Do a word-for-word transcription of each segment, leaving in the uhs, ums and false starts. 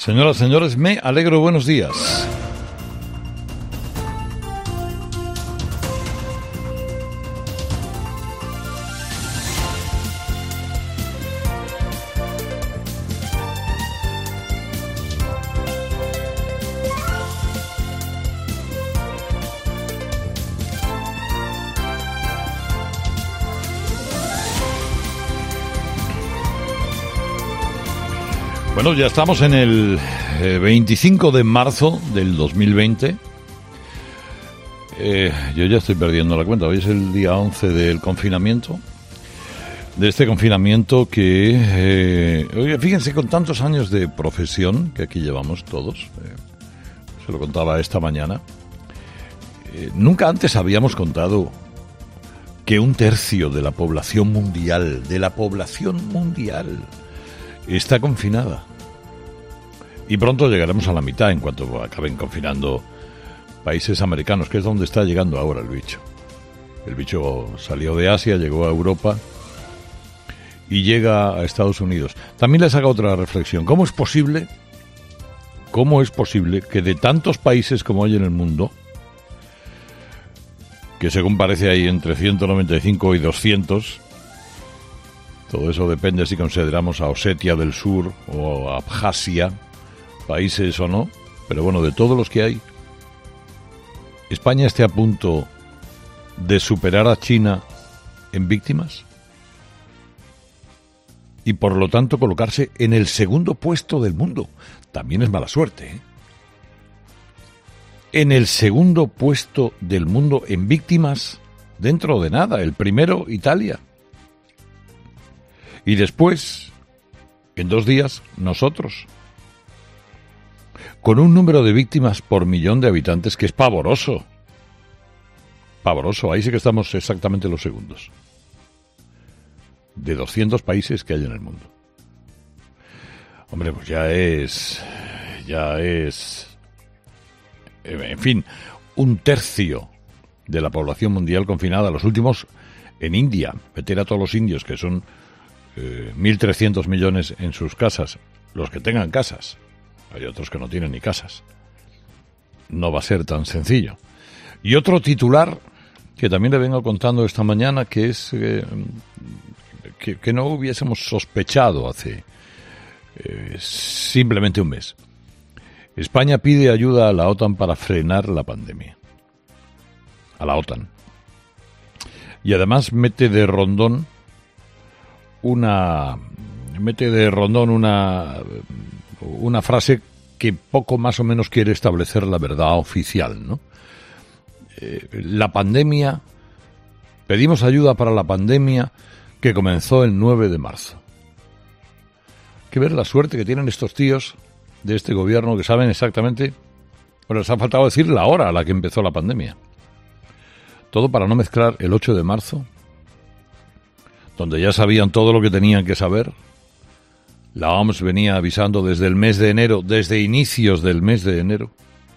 Señoras, señores, me alegro, buenos días. Bueno, ya estamos en el eh, veinticinco de marzo del dos mil veinte. Eh, yo ya estoy perdiendo la cuenta. Hoy es el día once del confinamiento. De este confinamiento que, eh, oye, fíjense, con tantos años de profesión que aquí llevamos todos, eh, se lo contaba esta mañana, eh, nunca antes habíamos contado que un tercio de la población mundial, de la población mundial, está confinada. Y pronto llegaremos a la mitad en cuanto acaben confinando países americanos, que es donde está llegando ahora el bicho. El bicho salió de Asia, llegó a Europa y llega a Estados Unidos. También les hago otra reflexión. ¿Cómo es posible, cómo es posible que de tantos países como hay en el mundo, que según parece hay entre ciento noventa y cinco y doscientos, todo eso depende si consideramos a Osetia del Sur o a Abjasia, países o no, pero bueno, de todos los que hay, ¿España esté a punto de superar a China en víctimas? Y por lo tanto colocarse en el segundo puesto del mundo. También es mala suerte, ¿eh? En el segundo puesto del mundo en víctimas, dentro de nada. El primero, Italia. Y después, en dos días, nosotros. Con un número de víctimas por millón de habitantes que es pavoroso. Pavoroso, ahí sí que estamos exactamente los segundos. De doscientos países que hay en el mundo. Hombre, pues ya es... Ya es... En fin, un tercio de la población mundial confinada. Los últimos en India. Meter a todos los indios, que son eh, mil trescientos millones en sus casas. Los que tengan casas. Hay otros que no tienen ni casas. No va a ser tan sencillo. Y otro titular que también le vengo contando esta mañana, que es eh, que, que no hubiésemos sospechado hace eh, simplemente un mes. España pide ayuda a la OTAN para frenar la pandemia. A la OTAN. Y además mete de rondón una... Mete de rondón una... una frase que poco más o menos quiere establecer la verdad oficial, ¿no? Eh, la pandemia, pedimos ayuda para la pandemia que comenzó el nueve de marzo. Hay que ver la suerte que tienen estos tíos de este gobierno que saben exactamente, bueno, les ha faltado decir la hora a la que empezó la pandemia. Todo para no mezclar el ocho de marzo, donde ya sabían todo lo que tenían que saber. La O M S venía avisando desde el mes de enero, desde inicios del mes de enero,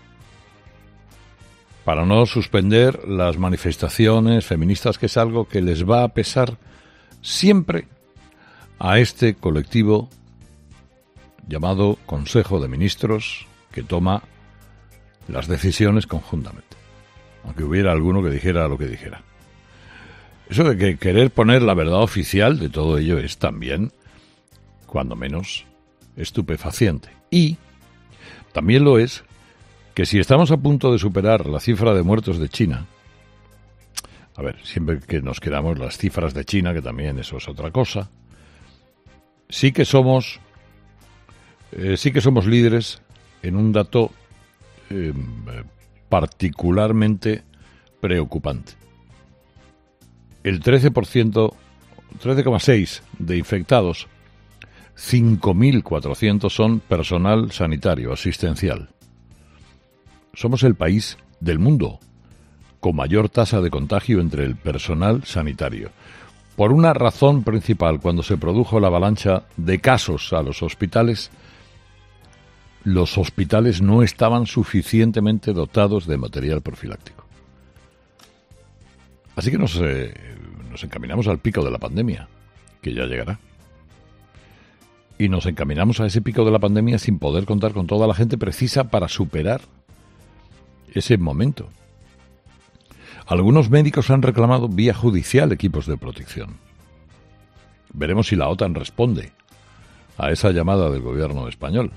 para no suspender las manifestaciones feministas, que es algo que les va a pesar siempre a este colectivo llamado Consejo de Ministros, que toma las decisiones conjuntamente, aunque hubiera alguno que dijera lo que dijera. Eso de que querer poner la verdad oficial de todo ello es también, cuando menos, estupefaciente. Y también lo es que si estamos a punto de superar la cifra de muertos de China, a ver, siempre que nos quedamos las cifras de China, que también eso es otra cosa, sí que somos, eh, sí que somos líderes en un dato eh, particularmente preocupante. El trece por ciento, trece coma seis por ciento de infectados, cinco mil cuatrocientos son personal sanitario, asistencial. Somos el país del mundo con mayor tasa de contagio entre el personal sanitario. Por una razón principal, cuando se produjo la avalancha de casos a los hospitales, los hospitales no estaban suficientemente dotados de material profiláctico. Así que nos, eh, nos encaminamos al pico de la pandemia, que ya llegará. y nos encaminamos a ese pico de la pandemia sin poder contar con toda la gente precisa para superar ese momento. Algunos médicos han reclamado vía judicial equipos de protección. Veremos si la OTAN responde a esa llamada del gobierno español.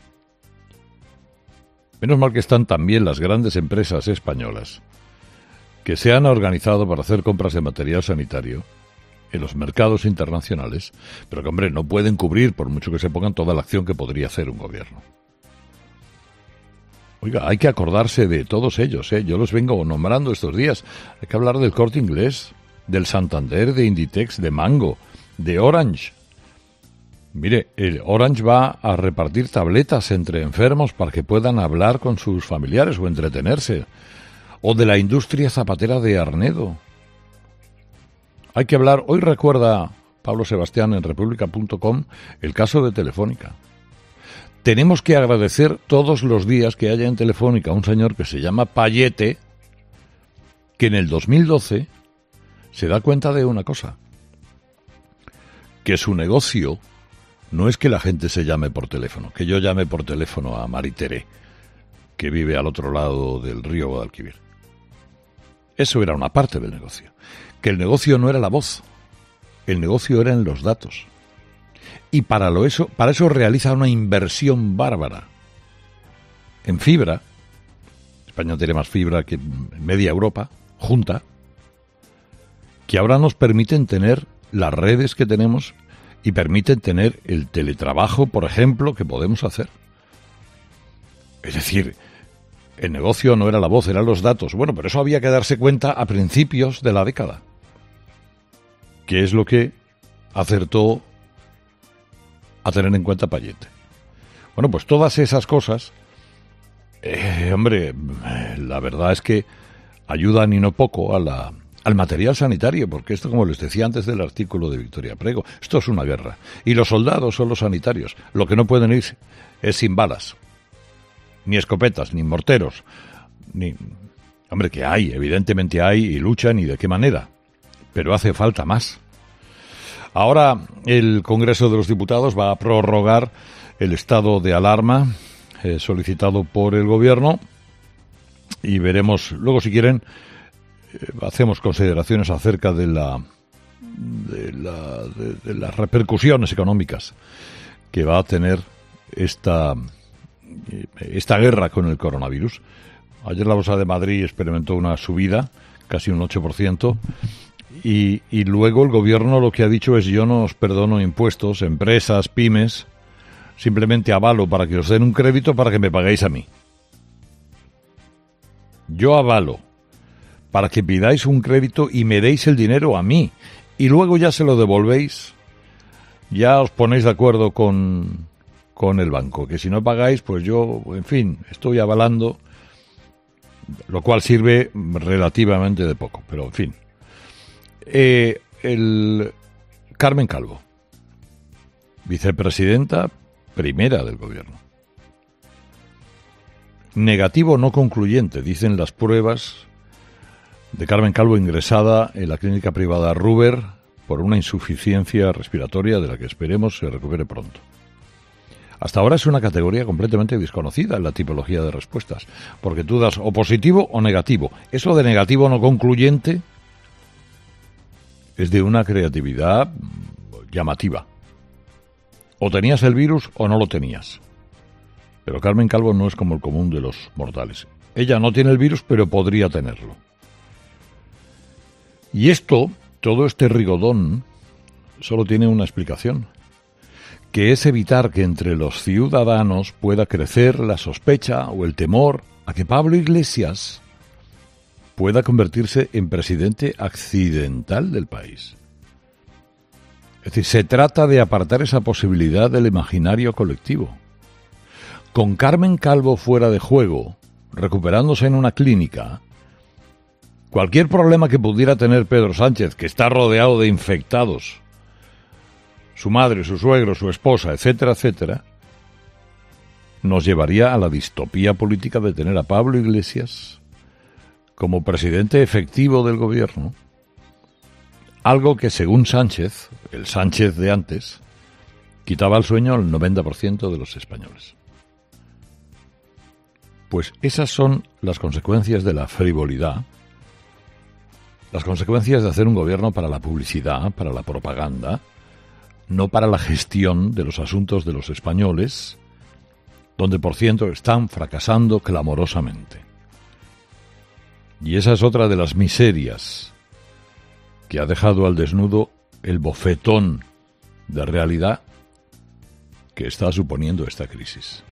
Menos mal que están también las grandes empresas españolas que se han organizado para hacer compras de material sanitario en los mercados internacionales, pero que, hombre, no pueden cubrir, por mucho que se pongan, toda la acción que podría hacer un gobierno. Oiga, hay que acordarse de todos ellos, ¿eh? Yo los vengo nombrando estos días. Hay que hablar del Corte Inglés, del Santander, de Inditex, de Mango, de Orange. Mire, el Orange va a repartir tabletas entre enfermos para que puedan hablar con sus familiares o entretenerse. O de la industria zapatera de Arnedo. Hay que hablar, hoy recuerda Pablo Sebastián en república punto com el caso de Telefónica. Tenemos que agradecer todos los días que haya en Telefónica un señor que se llama Payete, que en el dos mil doce se da cuenta de una cosa, que su negocio no es que la gente se llame por teléfono, que yo llame por teléfono a Maritere, que vive al otro lado del río Guadalquivir. Eso era una parte del negocio. Que el negocio no era la voz, el negocio era en los datos. Y para, lo eso, para eso realiza una inversión bárbara en fibra. España tiene más fibra que media Europa, junta, que ahora nos permiten tener las redes que tenemos y permiten tener el teletrabajo, por ejemplo, que podemos hacer. Es decir, el negocio no era la voz, eran los datos. Bueno, pero eso había que darse cuenta a principios de la década, que es lo que acertó a tener en cuenta Payete. Bueno, pues todas esas cosas, eh, hombre, la verdad es que ayudan y no poco a la, al material sanitario, porque esto, como les decía antes del artículo de Victoria Prego, esto es una guerra. Y los soldados son los sanitarios. Lo que no pueden ir es sin balas, ni escopetas, ni morteros, ni... Hombre, que hay, evidentemente hay, y luchan, y de qué manera. Pero hace falta más. Ahora el Congreso de los Diputados va a prorrogar el estado de alarma eh, solicitado por el Gobierno y veremos, luego si quieren, eh, hacemos consideraciones acerca de la de, la, de, de las repercusiones económicas que va a tener esta, esta guerra con el coronavirus. Ayer la Bolsa de Madrid experimentó una subida, casi un ocho por ciento. Y, y luego el gobierno lo que ha dicho es: yo no os perdono impuestos, empresas, pymes, simplemente avalo para que os den un crédito para que me paguéis a mí. Yo avalo para que pidáis un crédito y me deis el dinero a mí. Y luego ya se lo devolvéis, ya os ponéis de acuerdo con, con el banco, que si no pagáis, pues yo, en fin, estoy avalando, lo cual sirve relativamente de poco, pero en fin. Eh, el Carmen Calvo, vicepresidenta primera del gobierno. Negativo no concluyente, dicen las pruebas de Carmen Calvo, ingresada en la clínica privada Ruber por una insuficiencia respiratoria de la que esperemos se recupere pronto. Hasta ahora es una categoría completamente desconocida en la tipología de respuestas, porque tú das o positivo o negativo. Eso de negativo no concluyente es de una creatividad llamativa. O tenías el virus o no lo tenías. Pero Carmen Calvo no es como el común de los mortales. Ella no tiene el virus, pero podría tenerlo. Y esto, todo este rigodón, solo tiene una explicación, que es evitar que entre los ciudadanos pueda crecer la sospecha o el temor a que Pablo Iglesias pueda convertirse en presidente accidental del país. Es decir, se trata de apartar esa posibilidad del imaginario colectivo. Con Carmen Calvo fuera de juego, recuperándose en una clínica, cualquier problema que pudiera tener Pedro Sánchez, que está rodeado de infectados, su madre, su suegro, su esposa, etcétera, etcétera, nos llevaría a la distopía política de tener a Pablo Iglesias como presidente efectivo del gobierno, algo que según Sánchez, el Sánchez de antes, quitaba el sueño al noventa por ciento de los españoles. Pues esas son las consecuencias de la frivolidad, las consecuencias de hacer un gobierno para la publicidad, para la propaganda, no para la gestión de los asuntos de los españoles, donde por cierto están fracasando clamorosamente. Y esa es otra de las miserias que ha dejado al desnudo el bofetón de realidad que está suponiendo esta crisis.